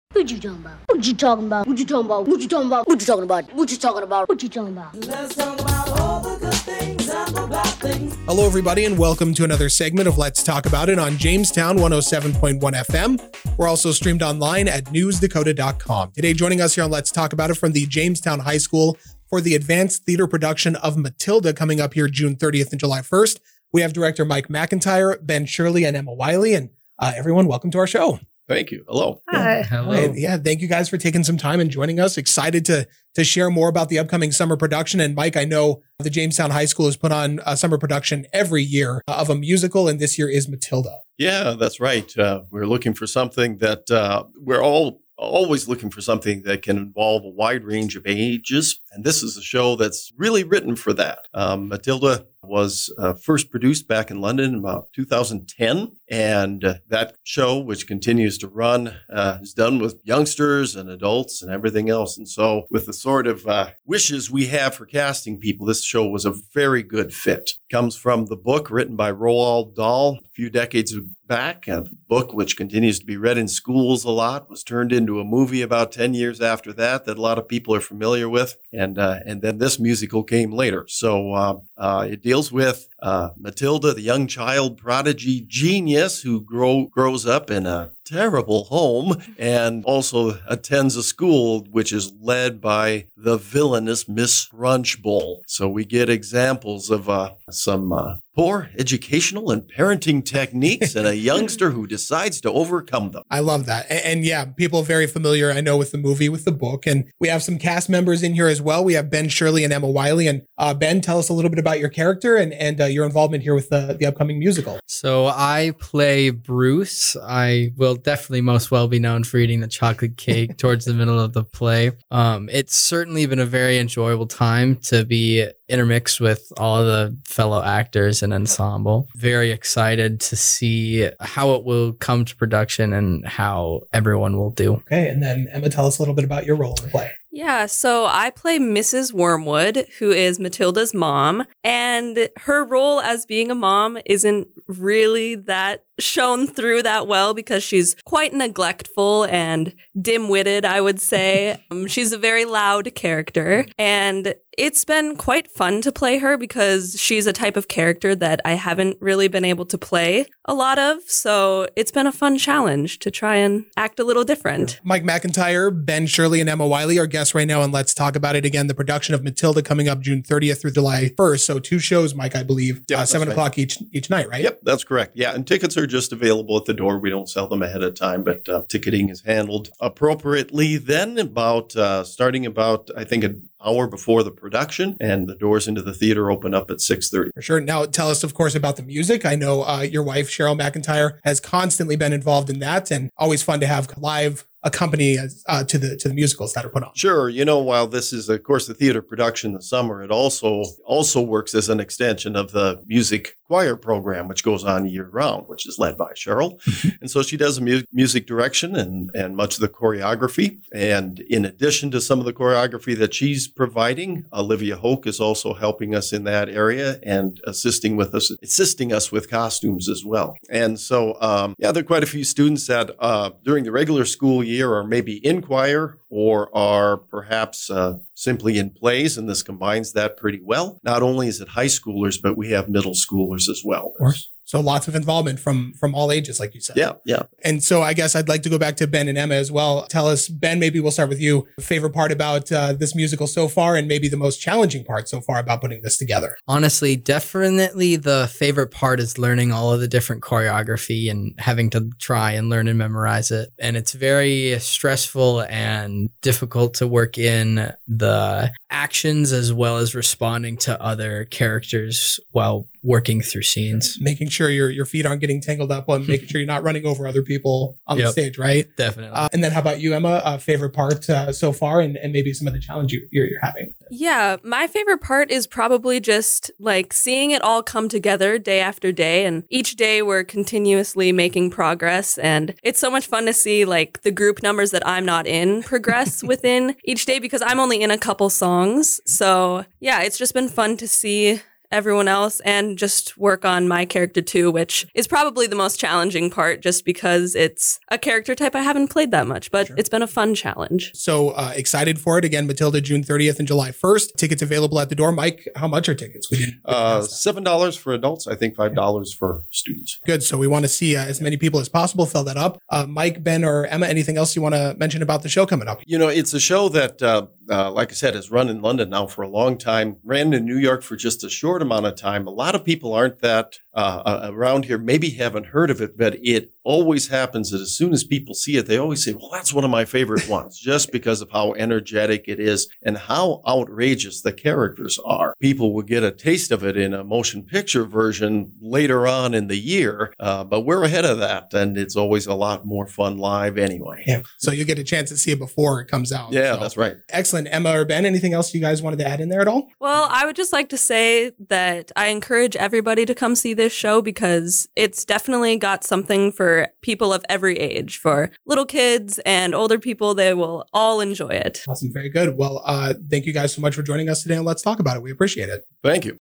What you talking about? What you talking about? What you talking about? What you talking about? What you talking about? What you talking about? What you talking about? Let's talk about all the good things and the bad things. Hello, everybody, and welcome to another segment of Let's Talk About It on Jamestown 107.1 FM. We're also streamed online at newsdakota.com. Today, joining us here on Let's Talk About It from the Jamestown High School for the advanced theater production of Matilda coming up here June 30th and July 1st, we have director Mike McIntyre, Ben Shirley, and Emma Wiley. And everyone, welcome to our show. Thank you. Hello. Hi. Hello. Yeah, thank you guys for taking some time and joining us. Excited to share more about the upcoming summer production. And Mike, I know the Jamestown High School has put on a summer production every year of a musical, and this year is Matilda. Yeah, that's right. We're looking for something that we're always looking for something that can involve a wide range of ages. And this is a show that's really written for that. Matilda was first produced back in London in about 2010. And that show, which continues to run, is done with youngsters and adults and everything else. And so with the sort of wishes we have for casting people, this show was a very good fit. Comes from the book written by Roald Dahl a few decades back. A book which continues to be read in schools a lot, was turned into a movie about 10 years after that a lot of people are familiar with. And then this musical came later. So it deals with Matilda, the young child prodigy genius who grows up in a terrible home and also attends a school which is led by the villainous Miss Trunchbull. So we get examples of some poor educational and parenting techniques and a youngster who decides to overcome them. I love that. And yeah, people are very familiar, I know, with the movie, with the book. And we have some cast members in here as well. We have Ben Shirley and Emma Wiley. And Ben, tell us a little bit about your character and your involvement here with the upcoming musical. So I play Bruce. I will definitely most well be known for eating the chocolate cake towards the middle of the play. It's certainly been a very enjoyable time to be intermixed with all of the fellow actors and ensemble. Very excited to see how it will come to production and how everyone will do. Okay, and then Emma, tell us a little bit about your role in the play. Yeah, so I play Mrs. Wormwood, who is Matilda's mom, and her role as being a mom isn't really that shown through that well because she's quite neglectful and dim-witted, I would say. She's a very loud character, and it's been quite fun to play her because she's a type of character that I haven't really been able to play a lot of, so it's been a fun challenge to try and act a little different. Mike McIntyre, Ben Shirley, and Emma Wiley are guests right now, and let's talk about it again. The production of Matilda coming up June 30th through July 1st, so 2 shows, Mike, I believe, 7 o'clock each night, right? Yep, that's correct. Yeah, and tickets are just available at the door. We don't sell them ahead of time, but ticketing is handled appropriately then starting about, I think, an hour before the production, and the doors into the theater open up at 6:30. For sure. Now, tell us, of course, about the music. I know your wife, Cheryl McIntyre, has constantly been involved in that, and always fun to have live accompany to the musicals that are put on. Sure. While this is, of course, the theater production in the summer, it also works as an extension of the music choir program, which goes on year round, which is led by Cheryl. And so she does music direction and much of the choreography. And in addition to some of the choreography that she's providing, Olivia Hoke is also helping us in that area and assisting us with costumes as well. And so, there are quite a few students that during the regular school year are maybe in choir or are perhaps simply in plays, and this combines that pretty well. Not only is it high schoolers, but we have middle schoolers as well. Of course. So lots of involvement from all ages, like you said. Yeah. And so I guess I'd like to go back to Ben and Emma as well. Tell us, Ben, maybe we'll start with you. Favorite part about this musical so far, and maybe the most challenging part so far about putting this together? Honestly, definitely the favorite part is learning all of the different choreography and having to try and learn and memorize it. And it's very stressful and difficult to work in the actions as well as responding to other characters while working through scenes. Making sure your feet aren't getting tangled up on making sure you're not running over other people on the stage, right? Definitely. And then how about you, Emma? Favorite part so far and maybe some of the challenge you're having? Yeah, my favorite part is probably just like seeing it all come together day after day. And each day we're continuously making progress. And it's so much fun to see like the group numbers that I'm not in progress within each day because I'm only in a couple songs. So yeah, it's just been fun to see everyone else and just work on my character too, which is probably the most challenging part just because it's a character type I haven't played that much, but it's been a fun challenge. So excited for it. Again, Matilda, June 30th and July 1st. Tickets available at the door. Mike, how much are tickets? We didn't. $7 for adults. I think $5 for students. Good. So we want to see as many people as possible fill that up. Mike, Ben, or Emma, anything else you want to mention about the show coming up? You know, it's a show that, like I said, has run in London now for a long time, ran in New York for just a short amount of time. A lot of people aren't that around here, maybe haven't heard of it, but it always happens that as soon as people see it, they always say, well, that's one of my favorite ones, just because of how energetic it is and how outrageous the characters are. People will get a taste of it in a motion picture version later on in the year, but we're ahead of that, and it's always a lot more fun live anyway. Yeah. So you'll get a chance to see it before it comes out. Yeah, So, that's right. excellent. Emma or Ben, anything else you guys wanted to add in there at all? Well, I would just like to say that I encourage everybody to come see this show because it's definitely got something for people of every age, for little kids and older people. They will all enjoy it. Awesome. Very good. Well, thank you guys so much for joining us today, and let's talk about it. We appreciate it. Thank you.